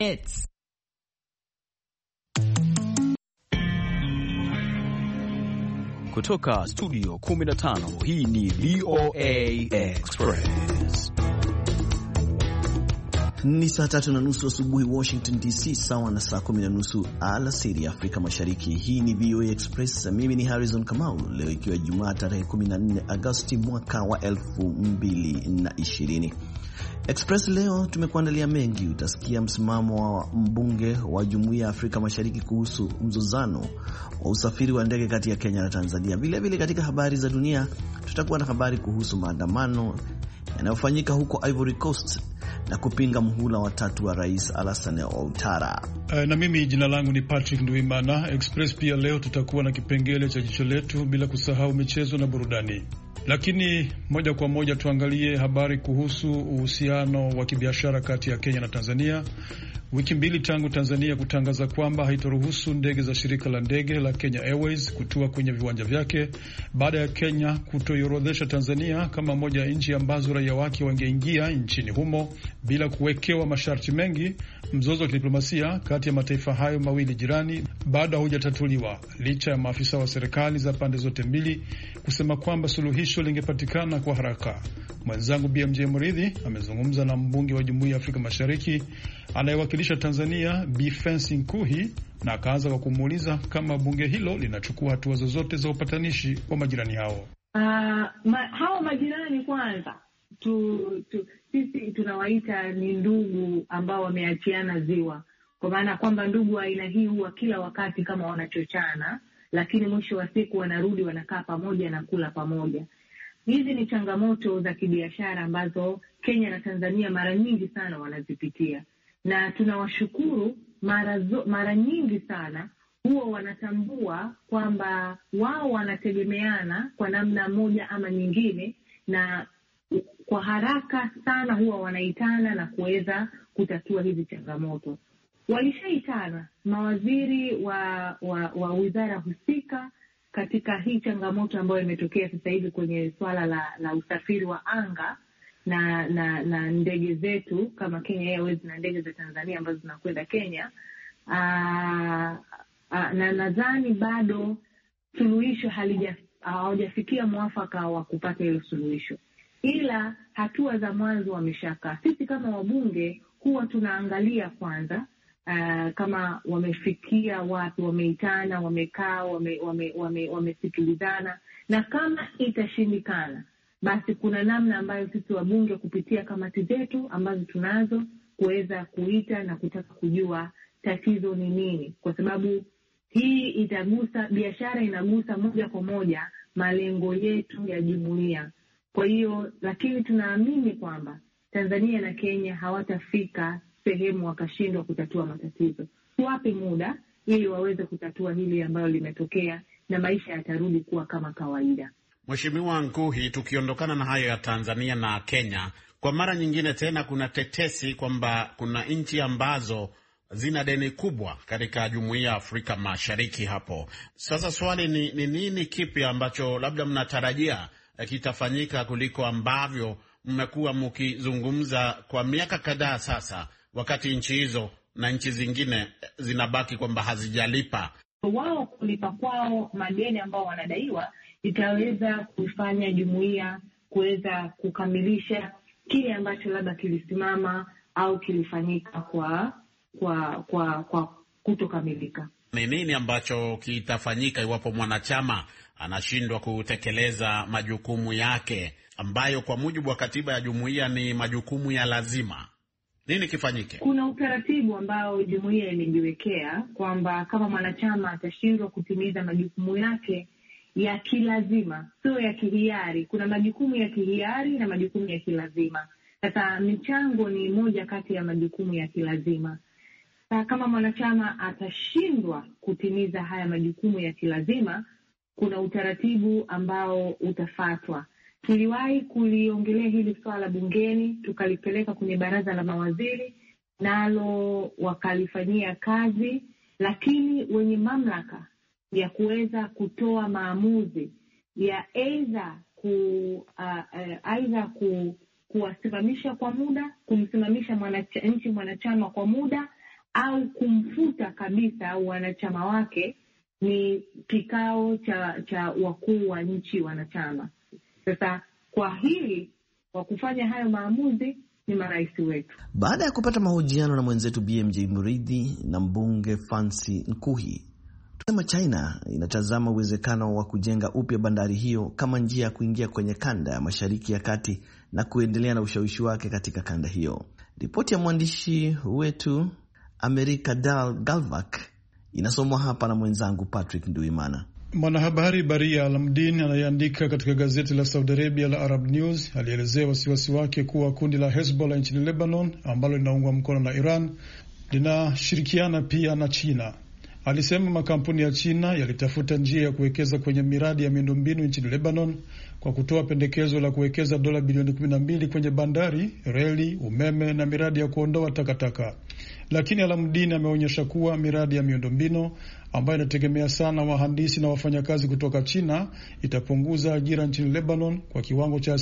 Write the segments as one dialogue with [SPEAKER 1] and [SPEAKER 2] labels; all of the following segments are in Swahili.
[SPEAKER 1] It's
[SPEAKER 2] kutoka studio 15, hii ni VOA Express.
[SPEAKER 3] Ni saa 3:30 asubuhi Washington DC, sawa na saa 10:30 alasiri Afrika Mashariki. Hii ni VOA Express. Mimi ni Harrison Kamau. Leo ikiwa Jumaa tarehe 14 Agosti mwaka wa 2020. Express leo tumekuandalia mengi. Utasikia msimamo wa mbunge wa Jumuiya ya Afrika Mashariki kuhusu mzozano wa usafiri wa ndege kati ya Kenya na Tanzania. Vile katika habari za dunia tutakuwa na habari kuhusu maandamano yanayofanyika huko Ivory Coast na kupinga muhula wa 3 wa Rais Alassane Ouattara.
[SPEAKER 4] Na mimi jina langu ni Patrick Nduimana. Express pia leo tutakuwa na kipengele cha jicho letu, bila kusahau michezo na burudani. Lakini moja kwa moja tuangalie habari kuhusu uhusiano wa kibiashara kati ya Kenya na Tanzania. Wiki mbili tangu Tanzania kutangaza kwamba haitoruhusu ndege za shirika la ndege la Kenya Airways kutua kwenye viwanja vyake, baada ya Kenya kutoiorodhesha Tanzania kama moja ya nchi ambazo raia wake wangeingia nchini humo bila kuwekewa masharti mengi. Mzozo wa kidiplomasia kati ya mataifa hayo mawili jirani bado hujatatuliwa, licha ya maafisa wa serikali za pande zote mbili kusema kwamba suluhisho lingepatikana kwa haraka. Mwenzangu BMJ Muridhi amezungumza na mbunge wa Jumuiya ya Afrika Mashariki anayewakilisha Tanzania, Bi Fancy Nkuhi, na akaanza kwa kumuuliza kama bunge hilo linachukua hatua zozote za upatanishi wa majirani hao.
[SPEAKER 5] Hao majirani kwanza sisi tunawaita ni ndugu ambao wameachiana ziwa, kwa maana kwamba ndugu wa aina hii huwa kila wakati kama wanachochana, lakini mwisho wa siku wanarudi wanakaa pamoja na kula pamoja. Hizi ni changamoto za kibiashara ambazo Kenya na Tanzania mara nyingi sana wanazipitia, na tunawashukuru mara nyingi sana huwa wanatambua kwamba wao wanategemeana kwa namna moja ama nyingine, na kwa haraka sana huwa wanaitana na kuweza kutatua hizi changamoto. Walishaitana mawaziri wa wizara husika katika hii changamoto ambayo imetokea sasa hivi kwenye swala la usafiri wa anga na ndege zetu kama Kenya Airways na ndege za Tanzania ambazo zinakwenda Kenya. Na nadhani bado suluhisho hawajafikia mwafaka wa kupata hilo suluhisho, ila hatua za mwanzo wameshaka. Sisi kama wabunge huwa tunaangalia kwanza kama wamefikia wapi, wameitana, wamekaa, wamesikilizana, na kama itashindikana basi kuna namna ambayo sisi wabunge kupitia kamati zetu ambazo tunazo kuweza kuita na kutaka kujua tatizo ni nini, kwa sababu hii itagusa biashara, inagusa moja kwa moja malengo yetu ya jumuiya. Kwa hiyo, lakini tunaamini kwamba Tanzania na Kenya hawatafika sehemu wakashindwa kutatua matatizo. Tuwape muda ili waweze kutatua hili ambalo limetokea na maisha yatarudi kuwa kama kawaida.
[SPEAKER 6] Mheshimiwa Nkuhi, tukiondokana na hayo ya Tanzania na Kenya, kwa mara nyingine tena kuna tetesi kwamba kuna nchi ambazo zina deni kubwa katika Jumuiya ya Afrika Mashariki hapo. Sasa swali ni nini kipi ambacho labda mnatarajia kitafanyika kuliko ambavyo mmekuwa mkizungumza kwa miaka kadhaa sasa, wakati nchi hizo na nchi zingine zinabaki kwamba hazijalipa?
[SPEAKER 5] Wao kulipa kwao madeni ambao wanadaiwa itaweza kufanya jumuiya kuweza kukamilisha kile ambacho labda kilisimama au kilifanyika kwa kutokamilika.
[SPEAKER 6] Ni nini ambacho kitafanyika iwapo mwanachama anashindwa kutekeleza majukumu yake ambayo kwa mujibu wa katiba ya jumuiya ni majukumu ya lazima? Nini kifanyike?
[SPEAKER 5] Kuna utaratibu ambao jumuiya imejiwekea kwamba kama mwanachama atashindwa kutimiza majukumu yake ya kilazima, sio ya kihiari. Kuna majukumu ya kihiari na majukumu ya kilazima. Sasa michango ni moja kati ya majukumu ya kilazima. Sasa kama mwanachama atashindwa kutimiza haya majukumu ya kilazima, kuna utaratibu ambao utafuatwa. Tuliwahi kuliongelea hili swala bungeni, tukalipeleka kwenye baraza la mawaziri, nalo wakalifanyia kazi, lakini wenye mamlaka ya kuweza kutoa maamuzi ya aidha kuwasimamisha kwa muda, kumsimamisha nchi mwanachama kwa muda, au kumfuta kabisa au wanachama wake ni kikao cha wakuu wa nchi wanachama. Sasa kwa hili, kwa kufanya hayo maamuzi ni marais wetu.
[SPEAKER 3] Baada ya kupata mahojiano na mwenzetu BMJ Muridhi na mbunge Fancy Nkuhi, tusema China inatazama uwezekano wa kujenga upya bandari hiyo kama njia ya kuingia kwenye kanda ya Mashariki ya Kati na kuendelea na ushawishi wake katika kanda hiyo. Ripoti ya mwandishi wetu Amerika Dal Galvak inasomwa hapa na mwenzangu Patrick Nduimana.
[SPEAKER 4] Mwanahabari Baria Alamdin anayeandika katika gazeti la Saudi Arabia la Arab News alielezea wasiwasi wake kuwa kundi la Hezbollah nchini Lebanon ambalo linaungwa mkono na Iran linashirikiana pia na China. Alisema makampuni ya China yalitafuta njia ya kuwekeza kwenye miradi ya miundombinu nchini Lebanon kwa kutoa pendekezo la kuwekeza dola bilioni 12 kwenye bandari, reli, umeme na miradi ya kuondoa takataka. Lakini Alamdin ameonyesha kuwa miradi ya miundombinu ambayo inategemea sana wahandisi na wafanyakazi kutoka China itapunguza ajira nchini Lebanon kwa kiwango cha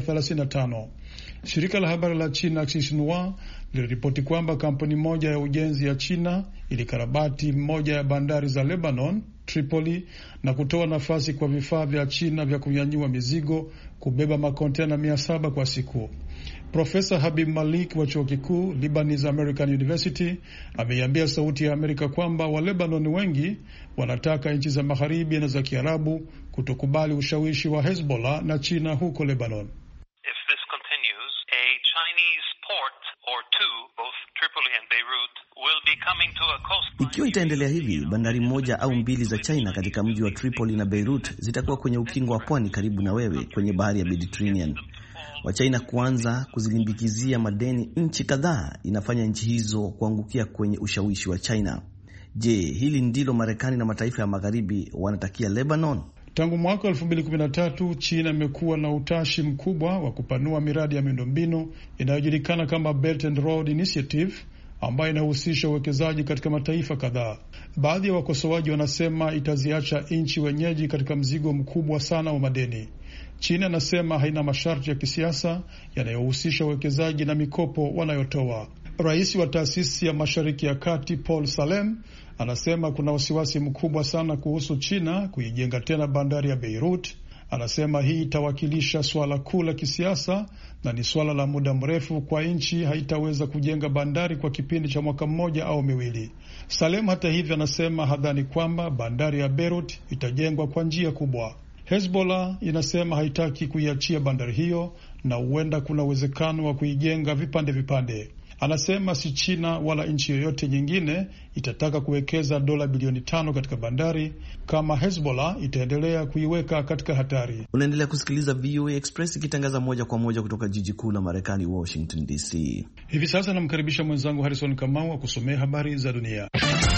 [SPEAKER 4] 35%. Shirika la habari la China Xinhua liliripoti kwamba kampuni moja ya ujenzi ya China ilikarabati moja ya bandari za Lebanon, Tripoli, na kutoa nafasi kwa vifaa vya China vya kunyanyua mizigo kubeba makontena 700 kwa siku. Profesa Habib Malik wa chuo kikuu Lebanese American University ameiambia Sauti ya Amerika kwamba Walebanon wengi wanataka nchi za magharibi na za Kiarabu kutokubali ushawishi wa Hezbollah na China huko Lebanon.
[SPEAKER 1] If this continues, a Chinese port or two, both Tripoli and Beirut, will be coming to a coastline.
[SPEAKER 3] Ikiwa itaendelea hivi, bandari moja au mbili za China katika mji wa Tripoli na Beirut zitakuwa kwenye ukingo wa pwani karibu na wewe kwenye bahari ya Mediterranean. Wachina kuanza kuzilimbikizia madeni nchi kadhaa inafanya nchi hizo kuangukia kwenye ushawishi wa China. Je, hili ndilo Marekani na mataifa ya magharibi wanatakia Lebanon?
[SPEAKER 4] Tangu mwaka 2013 China imekuwa na utashi mkubwa wa kupanua miradi ya miundombinu inayojulikana kama Belt and Road Initiative ambayo inahusisha uwekezaji katika mataifa kadhaa. Baadhi ya wakosoaji wanasema itaziacha nchi wenyeji katika mzigo mkubwa sana wa madeni. China anasema haina masharti ya kisiasa yanayohusisha uwekezaji na mikopo wanayotoa. Rais wa taasisi ya Mashariki ya Kati Paul Salem anasema kuna wasiwasi mkubwa sana kuhusu China kuijenga tena bandari ya Beirut. Anasema hii itawakilisha swala kuu la kisiasa na ni swala la muda mrefu kwa nchi haitaweza kujenga bandari kwa kipindi cha mwaka mmoja au miwili. Salem hata hivyo anasema hadhani kwamba bandari ya Beirut itajengwa kwa njia kubwa. Hezbollah inasema haitaki kuiachia bandari hiyo na huenda kuna uwezekano wa kuijenga vipande vipande. Anasema si China wala nchi yoyote nyingine itataka kuwekeza dola bilioni 5 katika bandari kama Hezbollah itaendelea kuiweka katika hatari.
[SPEAKER 3] Unaendelea kusikiliza VOA Express ikitangaza moja kwa moja kutoka jiji kuu la Marekani, Washington DC.
[SPEAKER 4] Hivi sasa namkaribisha mwenzangu Harrison Kamau akusomea habari za dunia.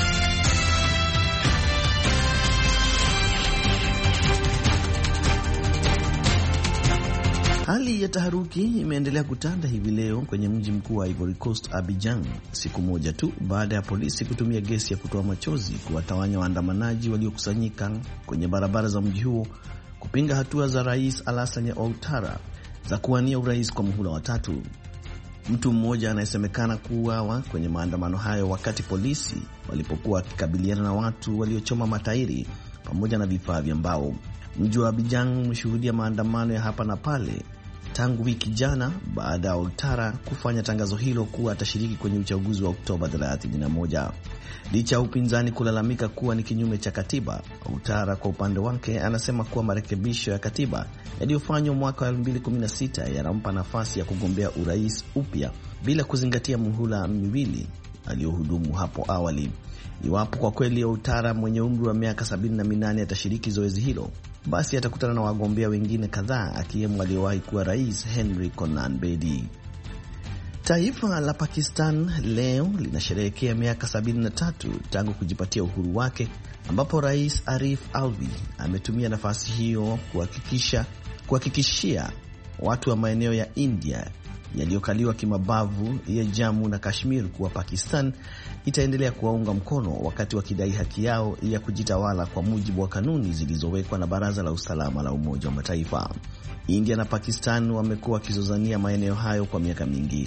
[SPEAKER 3] Hali ya taharuki imeendelea kutanda hivi leo kwenye mji mkuu wa Ivory Coast, Abidjan, siku moja tu baada ya polisi kutumia gesi ya kutoa machozi kuwatawanya waandamanaji waliokusanyika kwenye barabara za mji huo kupinga hatua za Rais Alassane Ouattara za kuwania urais kwa muhula wa 3. Mtu mmoja anayesemekana kuuawa kwenye maandamano hayo wakati polisi walipokuwa wakikabiliana na watu waliochoma matairi pamoja na vifaa vya mbao. Mji wa Abidjan umeshuhudia maandamano ya hapa na pale tangu wiki jana baada ya Ouattara kufanya tangazo hilo kuwa atashiriki kwenye uchaguzi wa Oktoba 31. Licha ya upinzani kulalamika kuwa ni kinyume cha katiba, Ouattara kwa upande wake anasema kuwa marekebisho ya katiba yaliyofanywa mwaka wa 2016 yanampa nafasi ya kugombea urais upya bila kuzingatia muhula miwili aliyohudumu hapo awali. Iwapo kwa kweli Ouattara mwenye umri wa miaka 78 atashiriki zoezi hilo, basi atakutana na wagombea wengine kadhaa akiwemo aliyewahi kuwa rais Henry Konan Bedi. Taifa la Pakistan leo linasherehekea miaka 73 tangu kujipatia uhuru wake, ambapo Rais Arif Alvi ametumia nafasi hiyo kuhakikishia watu wa maeneo ya India yaliyokaliwa kimabavu ya Jammu na Kashmir kuwa Pakistan itaendelea kuwaunga mkono wakati wakidai haki yao ya kujitawala kwa mujibu wa kanuni zilizowekwa na Baraza la Usalama la Umoja wa Mataifa. India na Pakistan wamekuwa wakizozania maeneo hayo kwa miaka mingi.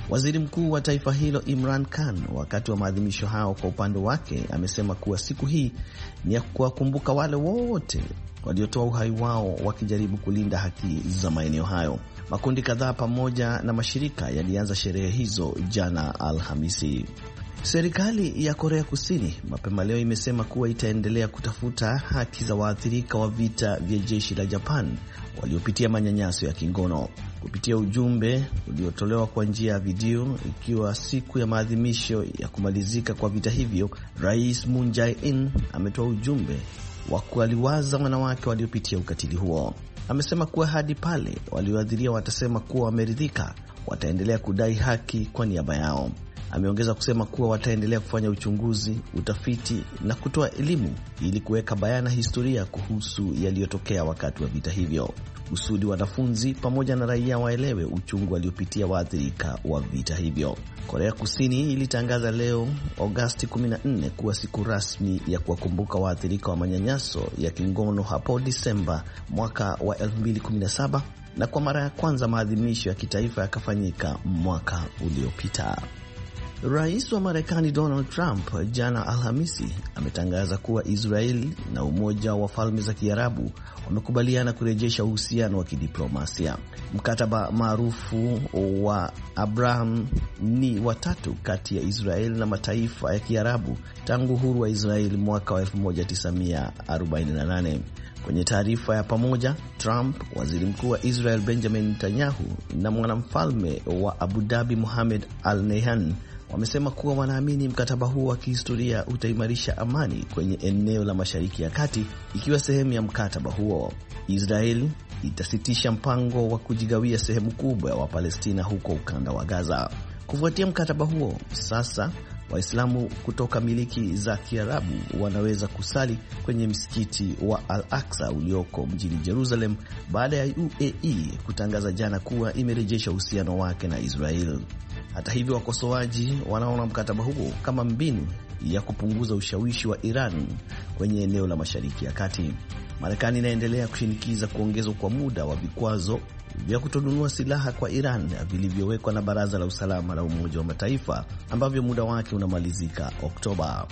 [SPEAKER 3] Waziri mkuu wa taifa hilo Imran Khan, wakati wa maadhimisho hao, kwa upande wake amesema kuwa siku hii ni ya kuwakumbuka wale wote waliotoa uhai wao wakijaribu kulinda haki za maeneo hayo. Makundi kadhaa pamoja na mashirika yalianza sherehe hizo jana Alhamisi. Serikali ya Korea Kusini mapema leo imesema kuwa itaendelea kutafuta haki za waathirika wa vita vya jeshi la Japan waliopitia manyanyaso ya kingono. Kupitia ujumbe uliotolewa kwa njia ya video ikiwa siku ya maadhimisho ya kumalizika kwa vita hivyo, Rais Moon Jae-in ametoa ujumbe wa kuwaliwaza wanawake waliopitia ukatili huo. Amesema kuwa hadi pale walioadhiria watasema kuwa wameridhika, wataendelea kudai haki kwa niaba yao. Ameongeza kusema kuwa wataendelea kufanya uchunguzi, utafiti na kutoa elimu ili kuweka bayana historia kuhusu yaliyotokea wakati wa vita hivyo, kusudi wanafunzi pamoja na raia waelewe uchungu waliopitia waathirika wa vita hivyo. Korea Kusini ilitangaza leo Agosti 14 kuwa siku rasmi ya kuwakumbuka waathirika wa manyanyaso ya kingono hapo Disemba mwaka wa 2017, na kwa mara ya kwanza maadhimisho ya kitaifa yakafanyika mwaka uliopita. Rais wa Marekani Donald Trump jana Alhamisi ametangaza kuwa Israeli na Umoja wa Falme za Kiarabu wamekubaliana kurejesha uhusiano wa kidiplomasia. Mkataba maarufu wa Abraham ni watatu kati ya Israeli na mataifa ya Kiarabu tangu uhuru wa Israeli mwaka wa 1948. Kwenye taarifa ya pamoja, Trump, waziri mkuu wa Israel Benjamin Netanyahu na mwanamfalme wa Abu Dhabi Mohammed Al Nahyan wamesema kuwa wanaamini mkataba huo wa kihistoria utaimarisha amani kwenye eneo la Mashariki ya Kati. Ikiwa sehemu ya mkataba huo, Israeli itasitisha mpango wa kujigawia sehemu kubwa ya Wapalestina huko ukanda wa Gaza. Kufuatia mkataba huo, sasa Waislamu kutoka miliki za Kiarabu wanaweza kusali kwenye msikiti wa Al-Aqsa ulioko mjini Jerusalem baada ya UAE kutangaza jana kuwa imerejesha uhusiano wake na Israel. Hata hivyo, wakosoaji wanaona mkataba huo kama mbinu ya kupunguza ushawishi wa Iran kwenye eneo la Mashariki ya Kati. Marekani inaendelea kushinikiza kuongezwa kwa muda wa vikwazo vya kutonunua silaha kwa Iran vilivyowekwa na Baraza la Usalama la Umoja wa Mataifa ambavyo muda wake unamalizika Oktoba.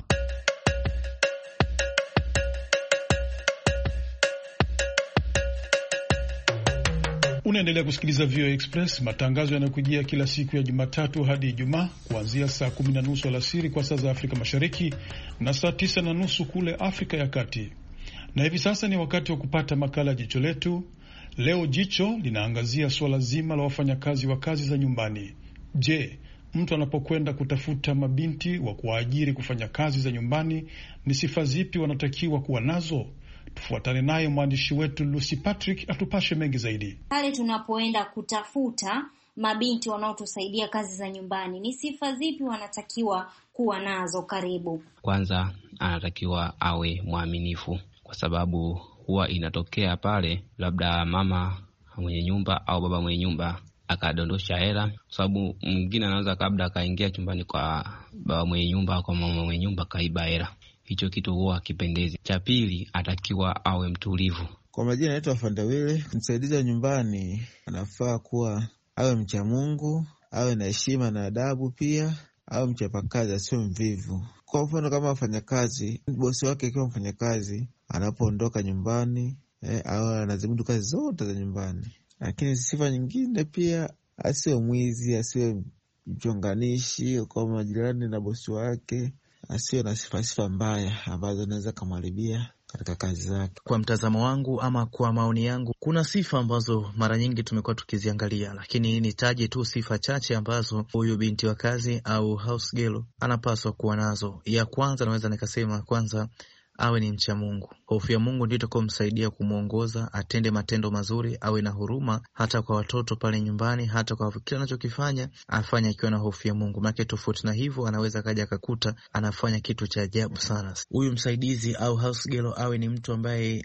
[SPEAKER 4] Unaendelea kusikiliza VOA Express, matangazo yanayokujia kila siku ya Jumatatu hadi Ijumaa kuanzia saa 10:30 alasiri kwa saa za Afrika Mashariki na saa 9:30 kule Afrika ya Kati. Na hivi sasa ni wakati wa kupata makala Jicho Letu. Leo jicho linaangazia suala zima la wafanyakazi wa kazi za nyumbani. Je, mtu anapokwenda kutafuta mabinti wa kuwaajiri kufanya kazi za nyumbani, ni sifa zipi wanatakiwa kuwa nazo? Tufuatane naye mwandishi wetu Lucy Patrick atupashe mengi zaidi.
[SPEAKER 7] Pale tunapoenda kutafuta mabinti wanaotusaidia kazi za nyumbani, ni sifa zipi wanatakiwa kuwa nazo? Karibu.
[SPEAKER 8] Kwanza anatakiwa awe mwaminifu, kwa sababu huwa inatokea pale labda mama mwenye nyumba au baba mwenye nyumba akadondosha hela, kwa sababu mwingine anaweza kabla akaingia chumbani kwa baba mwenye nyumba au kwa mama mwenye nyumba kaiba hela. Hicho kitu huwa kipendezi. Cha pili, atakiwa awe mtulivu.
[SPEAKER 9] Kwa majina naitwa Fandawile. Msaidizi wa nyumbani anafaa kuwa awe mcha Mungu, awe na heshima na adabu, pia awe mchapakazi, asiwe mvivu. Kwa mfano kama wafanyakazi, bosi wake akiwa mfanyakazi, anapoondoka nyumbani awe anazimudu kazi zote za nyumbani. Lakini sifa nyingine pia, asiwe mwizi, asiwe mchonganishi kwa majirani na bosi wake, asiwe na sifa mbaya ambazo naweza kumharibia katika kazi zake.
[SPEAKER 10] Kwa mtazamo wangu ama kwa maoni yangu, kuna sifa ambazo mara nyingi tumekuwa tukiziangalia, lakini nitaje tu sifa chache ambazo huyu binti wa kazi au house girl anapaswa kuwa nazo. Ya kwanza naweza nikasema, kwanza awe ni mcha Mungu. Hofu ya Mungu ndio itakomsaidia kumuongoza, atende matendo mazuri, awe na huruma hata kwa watoto pale nyumbani, hata kwa kila anachokifanya afanye akiwa na hofu ya Mungu. Maana tofauti na hivyo anaweza kaja akakuta anafanya kitu cha ajabu sana. Huyu msaidizi au house girl awe ni mtu ambaye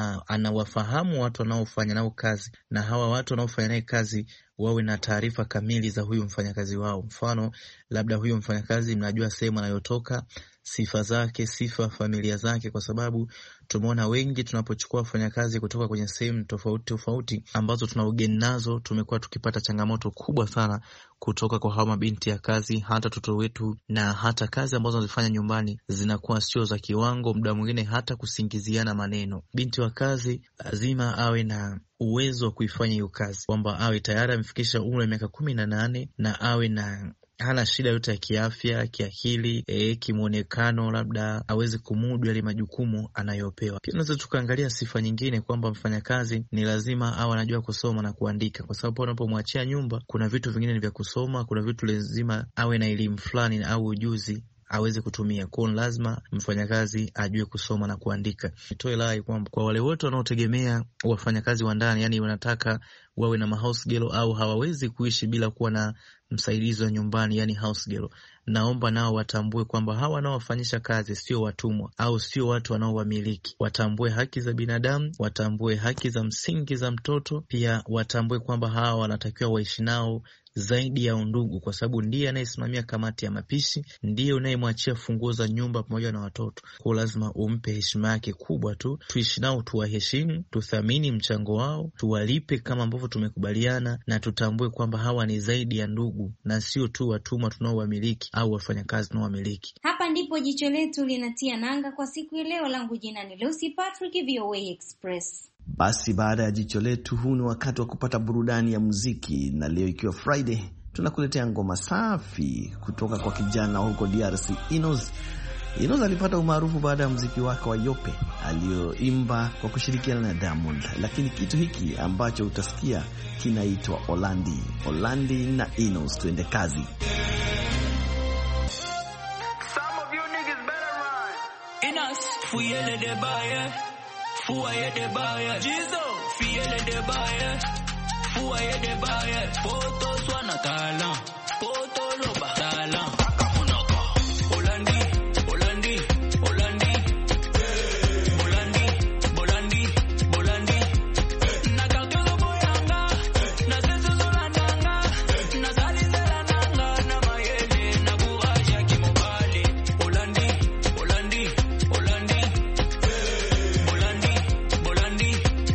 [SPEAKER 10] anawafahamu watu wanaofanya nao kazi, na hawa watu wanaofanya naye kazi wawe na taarifa kamili za huyu mfanyakazi wao. Mfano, labda huyu mfanyakazi mnajua sehemu anayotoka, sifa zake, sifa familia zake, kwa sababu tumeona wengi tunapochukua wafanyakazi kutoka kwenye sehemu tofauti tofauti ambazo tuna ugeni nazo, tumekuwa tukipata changamoto kubwa sana kutoka kwa hawa mabinti ya kazi. Hata watoto wetu na hata kazi ambazo wanazifanya nyumbani zinakuwa sio za kiwango, muda mwingine hata kusingiziana maneno. Binti wa kazi lazima awe na uwezo wa kuifanya hiyo kazi, kwamba awe tayari amefikisha umri wa miaka 18 na awe na hana shida yote ya kiafya, kiakili, kimuonekano, labda aweze kumudu yale majukumu anayopewa. Pia tunaweza tukaangalia sifa nyingine kwamba mfanyakazi ni lazima awe anajua kusoma na kuandika, kwa sababu unapomwachia nyumba kuna vitu vingine ni vya kusoma, kuna vitu lazima awe na elimu fulani au ujuzi aweze kutumia. Kwa lazima mfanyakazi ajue kusoma na kuandika. Nitoe rai kwamba kwa wale wote wanaotegemea wafanyakazi wa ndani, yani wanataka wawe na house girl au hawawezi kuishi bila kuwa na msaidizi wa nyumbani, yani house girl, naomba nao watambue kwamba hawa wanaowafanyisha kazi sio watumwa au sio watu wanaowamiliki. Watambue haki za binadamu, watambue haki za msingi za mtoto, pia watambue kwamba hawa wanatakiwa waishi nao zaidi ya undugu, kwa sababu ndiye anayesimamia kamati ya mapishi, ndiye unayemwachia funguo za nyumba pamoja na watoto. Kwa lazima umpe heshima yake kubwa tu. Tuishi nao, tuwaheshimu, tuthamini mchango wao, tuwalipe kama ambavyo tumekubaliana, na tutambue kwamba hawa ni zaidi ya ndugu na sio tu watumwa tunaowamiliki au wafanyakazi tunaowamiliki.
[SPEAKER 7] Hapa ndipo jicho letu linatia nanga kwa siku ya leo. Langu jina ni Lucy Patrick, VOA Express.
[SPEAKER 3] Basi baada ya jicho letu, huu ni wakati wa kupata burudani ya muziki, na leo ikiwa Friday tunakuletea ngoma safi kutoka kwa kijana huko DRC, Inos. Inos alipata umaarufu baada ya muziki wake wa Yope alioimba kwa kushirikiana na Diamond, lakini kitu hiki ambacho utasikia kinaitwa Olandi. Olandi na Inos, tuende kazi.
[SPEAKER 11] Fuyele de baye, fuaye de baye, Jizo, fuyele de baye, fuaye de baye, poto swana tala, poto loba tala.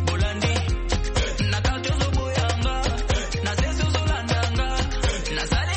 [SPEAKER 11] Sale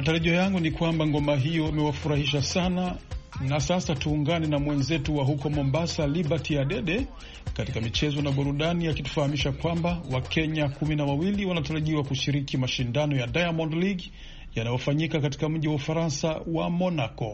[SPEAKER 4] Matarajio yangu ni kwamba ngoma hiyo imewafurahisha sana, na sasa tuungane na mwenzetu wa huko Mombasa, Liberty Adede, katika michezo na burudani, akitufahamisha kwamba Wakenya 12 wanatarajiwa kushiriki mashindano ya Diamond League yanayofanyika katika mji wa Ufaransa wa Monaco.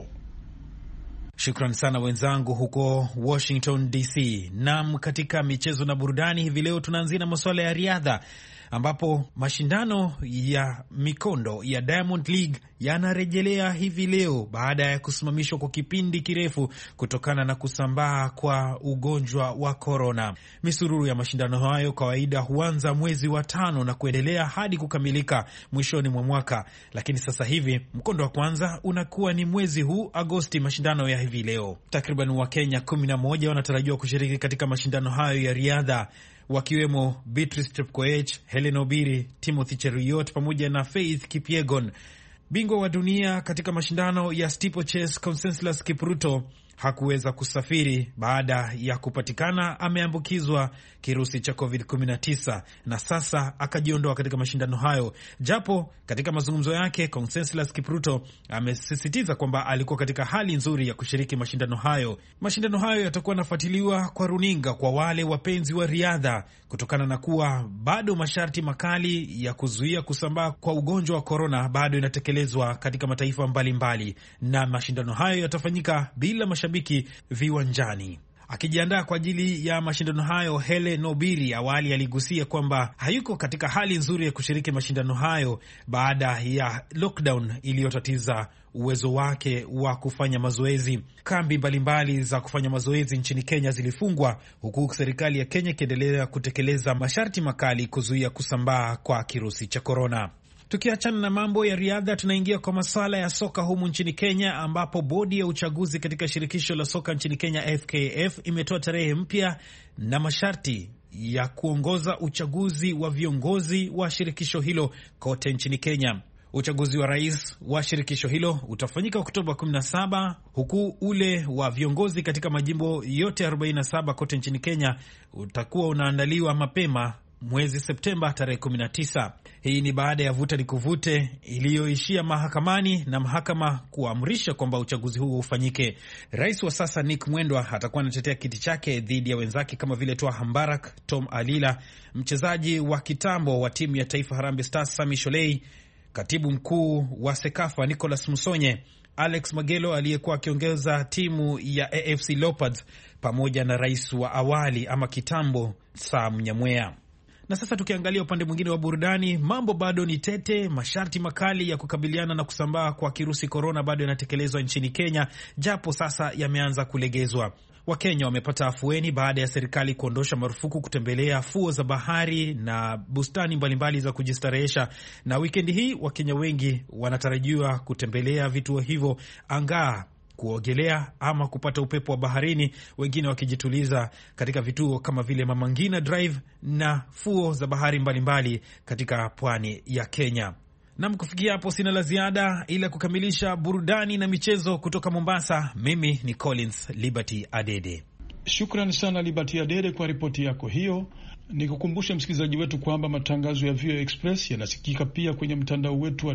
[SPEAKER 12] Shukran sana wenzangu huko Washington DC. Naam, katika michezo na burudani hivi leo tunaanzia na masuala ya riadha, ambapo mashindano ya mikondo ya Diamond League yanarejelea hivi leo baada ya kusimamishwa kwa kipindi kirefu kutokana na kusambaa kwa ugonjwa wa korona. Misururu ya mashindano hayo kawaida huanza mwezi wa 5 na kuendelea hadi kukamilika mwishoni mwa mwaka, lakini sasa hivi mkondo wa kwanza unakuwa ni mwezi huu Agosti. Mashindano ya hivi leo, takriban Wakenya 11 wanatarajiwa kushiriki katika mashindano hayo ya riadha, wakiwemo Beatrice Chepkoech, Helen Obiri, Timothy Cheruiyot pamoja na Faith Kipyegon. Bingwa wa dunia katika mashindano ya steeplechase Conseslus Kipruto hakuweza kusafiri baada ya kupatikana ameambukizwa kirusi cha COVID-19 na sasa akajiondoa katika mashindano hayo. Japo katika mazungumzo yake Conseslus Kipruto amesisitiza kwamba alikuwa katika hali nzuri ya kushiriki mashindano hayo. Mashindano hayo yatakuwa nafuatiliwa kwa runinga kwa wale wapenzi wa riadha, kutokana na kuwa bado masharti makali ya kuzuia kusambaa kwa ugonjwa wa korona bado inatekelezwa katika mataifa mbalimbali, na mashindano hayo yatafanyika bila mashabiki viwanjani. Akijiandaa kwa ajili ya mashindano hayo, Helen Obiri awali aligusia kwamba hayuko katika hali nzuri ya kushiriki mashindano hayo baada ya lockdown iliyotatiza uwezo wake wa kufanya mazoezi. Kambi mbalimbali za kufanya mazoezi nchini Kenya zilifungwa, huku serikali ya Kenya ikiendelea kutekeleza masharti makali kuzuia kusambaa kwa kirusi cha korona. Tukiachana na mambo ya riadha, tunaingia kwa masuala ya soka humu nchini Kenya, ambapo bodi ya uchaguzi katika shirikisho la soka nchini Kenya FKF imetoa tarehe mpya na masharti ya kuongoza uchaguzi wa viongozi wa shirikisho hilo kote nchini Kenya. Uchaguzi wa rais wa shirikisho hilo utafanyika Oktoba 17, huku ule wa viongozi katika majimbo yote 47 kote nchini Kenya utakuwa unaandaliwa mapema mwezi Septemba tarehe 19. Hii ni baada ya vuta ni kuvute iliyoishia mahakamani na mahakama kuamrisha kwamba uchaguzi huu ufanyike. Rais wa sasa Nick Mwendwa atakuwa anatetea kiti chake dhidi ya wenzake kama vile Twaha Mbarak, Tom Alila, mchezaji wa kitambo wa timu ya taifa Harambee Stars Sami Sholei, katibu mkuu wa Sekafa Nicholas Musonye, Alex Magelo aliyekuwa akiongeza timu ya AFC Leopards, pamoja na rais wa awali ama kitambo Sam Nyamwea. Na sasa tukiangalia upande mwingine wa burudani, mambo bado ni tete. Masharti makali ya kukabiliana na kusambaa kwa kirusi korona bado yanatekelezwa nchini Kenya, japo sasa yameanza kulegezwa. Wakenya wamepata afueni baada ya serikali kuondosha marufuku kutembelea fuo za bahari na bustani mbalimbali za kujistarehesha, na wikendi hii Wakenya wengi wanatarajiwa kutembelea vituo hivyo angaa kuogelea ama kupata upepo wa baharini, wengine wakijituliza katika vituo kama vile Mama Ngina Drive na fuo za bahari mbalimbali katika pwani ya Kenya. Na kufikia hapo sina la ziada ila kukamilisha burudani na michezo kutoka Mombasa. Mimi ni Collins Liberty Adede.
[SPEAKER 4] Shukrani sana Liberty Adede kwa ripoti yako hiyo. Nikukumbushe msikilizaji wetu kwamba matangazo ya VOA Express yanasikika pia kwenye mtandao wetu wa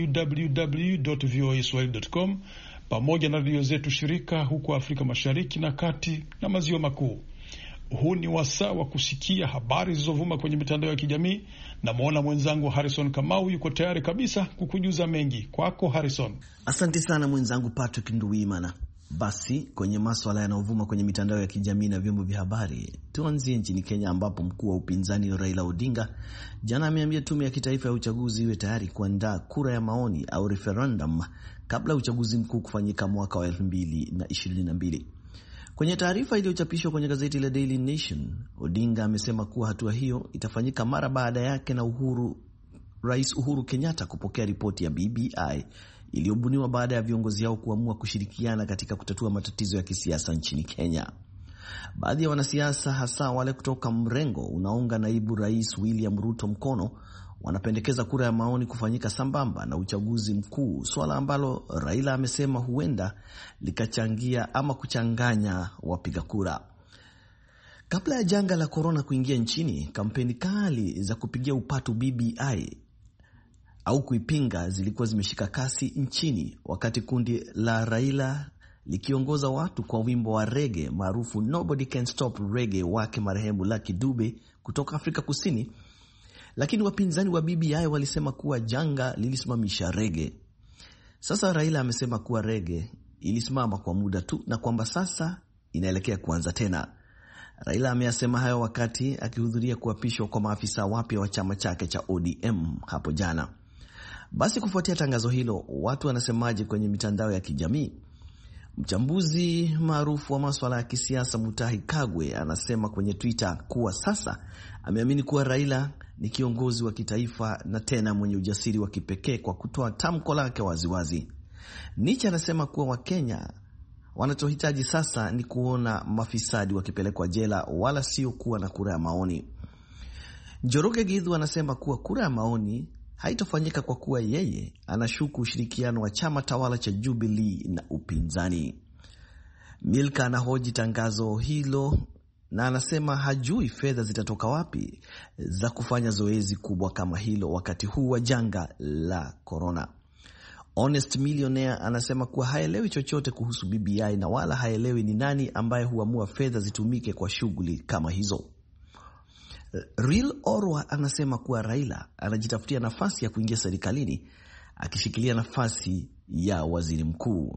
[SPEAKER 4] www.voaswahili.com pamoja na redio zetu shirika huko Afrika Mashariki na Kati na Maziwa Makuu. Huu ni wasaa wa kusikia habari zilizovuma kwenye mitandao ya kijamii, na muona mwenzangu Harrison Kamau yuko tayari kabisa kukujuza mengi. Kwako Harrison.
[SPEAKER 3] Asante sana mwenzangu Patrick Nduwimana. Basi kwenye masuala yanayovuma kwenye mitandao ya kijamii na vyombo vya habari, tuanzie nchini Kenya ambapo mkuu wa upinzani Raila Odinga jana ameambia tume ya kitaifa ya uchaguzi iwe tayari kuandaa kura ya maoni au referendum kabla uchaguzi mkuu kufanyika mwaka wa 2022. Kwenye taarifa iliyochapishwa kwenye gazeti la Daily Nation, Odinga amesema kuwa hatua hiyo itafanyika mara baada yake na Rais Uhuru Kenyatta kupokea ripoti ya BBI iliyobuniwa baada ya viongozi hao kuamua kushirikiana katika kutatua matatizo ya kisiasa nchini Kenya. Baadhi ya wanasiasa, hasa wale kutoka mrengo unaunga naibu rais William Ruto mkono, wanapendekeza kura ya maoni kufanyika sambamba na uchaguzi mkuu, swala ambalo Raila amesema huenda likachangia ama kuchanganya wapiga kura. Kabla ya janga la korona kuingia nchini, kampeni kali za kupigia upatu BBI au kuipinga zilikuwa zimeshika kasi nchini, wakati kundi la Raila likiongoza watu kwa wimbo wa reggae maarufu Nobody Can Stop Reggae wake marehemu Lucky Dube kutoka Afrika Kusini. Lakini wapinzani wa BBI walisema kuwa janga lilisimamisha reggae. Sasa Raila amesema kuwa reggae ilisimama kwa muda tu na kwamba sasa inaelekea kuanza tena. Raila ameyasema hayo wakati akihudhuria kuapishwa kwa maafisa wapya wa chama chake cha ODM hapo jana. Basi kufuatia tangazo hilo, watu wanasemaje kwenye mitandao ya kijamii? Mchambuzi maarufu wa masuala ya kisiasa Mutahi Kagwe anasema kwenye Twitter kuwa sasa ameamini kuwa Raila ni kiongozi wa kitaifa na tena mwenye ujasiri wa kipekee kwa kutoa tamko lake waziwazi. Nietzsche anasema kuwa Wakenya wanachohitaji sasa ni kuona mafisadi wakipelekwa jela wala sio kuwa na kura ya maoni. Njoroge Githu anasema kuwa kura ya maoni haitofanyika kwa kuwa yeye anashuku ushirikiano wa chama tawala cha Jubilee na upinzani. Milka anahoji tangazo hilo na anasema hajui fedha zitatoka wapi za kufanya zoezi kubwa kama hilo wakati huu wa janga la corona. Honest Millionaire anasema kuwa haelewi chochote kuhusu BBI na wala haelewi ni nani ambaye huamua fedha zitumike kwa shughuli kama hizo. Real Orwa anasema kuwa Raila anajitafutia nafasi ya kuingia serikalini akishikilia nafasi ya waziri mkuu.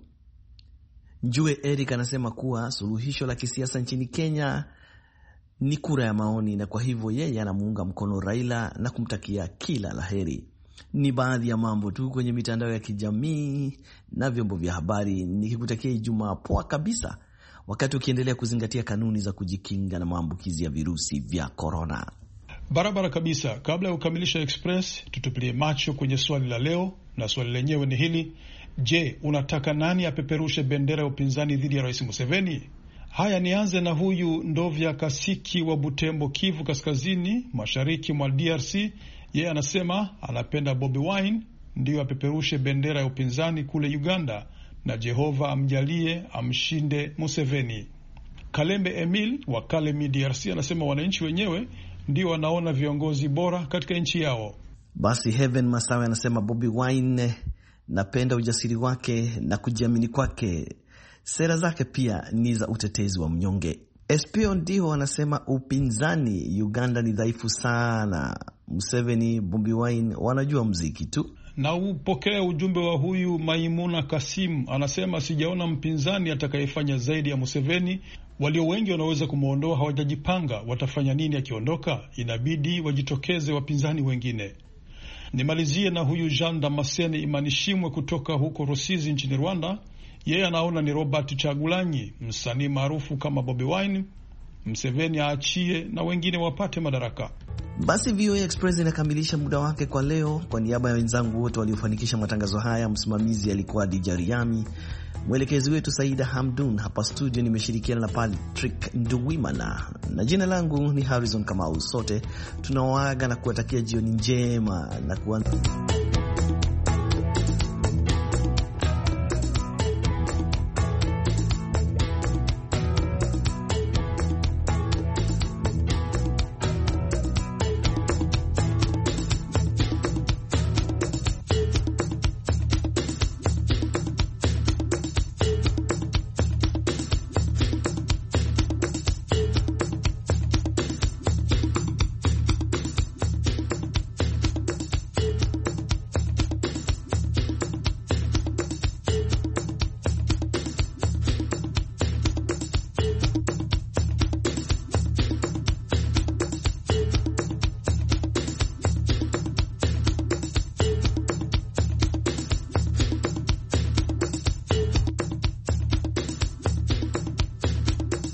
[SPEAKER 3] Njue Eric anasema kuwa suluhisho la kisiasa nchini Kenya ni kura ya maoni na kwa hivyo yeye anamuunga mkono Raila na kumtakia kila laheri. Ni baadhi ya mambo tu kwenye mitandao ya kijamii na vyombo vya habari, nikikutakia Ijumaa poa kabisa wakati ukiendelea kuzingatia kanuni za kujikinga na maambukizi ya virusi vya corona.
[SPEAKER 4] Barabara kabisa. Kabla ya kukamilisha Express, tutupilie macho kwenye swali la leo, na swali lenyewe ni hili: je, unataka nani apeperushe bendera ya upinzani dhidi ya Rais Museveni? Haya, nianze na huyu Ndovya Kasiki wa Butembo, Kivu Kaskazini, mashariki mwa DRC. Yeye anasema anapenda Bobi Wine ndiyo apeperushe bendera ya upinzani kule Uganda, na Jehova amjalie amshinde Museveni. Kalembe Emil wa Kalemi, DRC anasema wananchi wenyewe ndio wanaona viongozi bora katika nchi yao.
[SPEAKER 3] Basi Heaven Masawe anasema Bobi Wine, napenda ujasiri wake na kujiamini kwake. Sera zake pia ni za utetezi wa mnyonge. Espio ndio anasema upinzani Uganda ni dhaifu sana. Museveni, Bobi Wine wanajua mziki tu.
[SPEAKER 4] Na upokea ujumbe wa huyu Maimuna Kasim, anasema sijaona mpinzani atakayefanya zaidi ya Museveni. Walio wengi wanaweza kumuondoa, hawajajipanga watafanya nini akiondoka. Inabidi wajitokeze wapinzani wengine. Nimalizie na huyu Jean Damascene Imanishimwe kutoka huko Rusizi nchini Rwanda. Yeye anaona ni Robert Chagulanyi, msanii maarufu kama Bobi Wine, Museveni aachie na wengine wapate madaraka.
[SPEAKER 3] Basi VOA Express inakamilisha muda wake kwa leo. Kwa niaba ya wenzangu wote waliofanikisha matangazo haya, msimamizi alikuwa Dija Riami, mwelekezi wetu Saida Hamdun, hapa studio nimeshirikiana na Patrick Nduwimana na jina langu ni Harrison Kamau. Sote tunawaaga na kuwatakia jioni njema na kuanza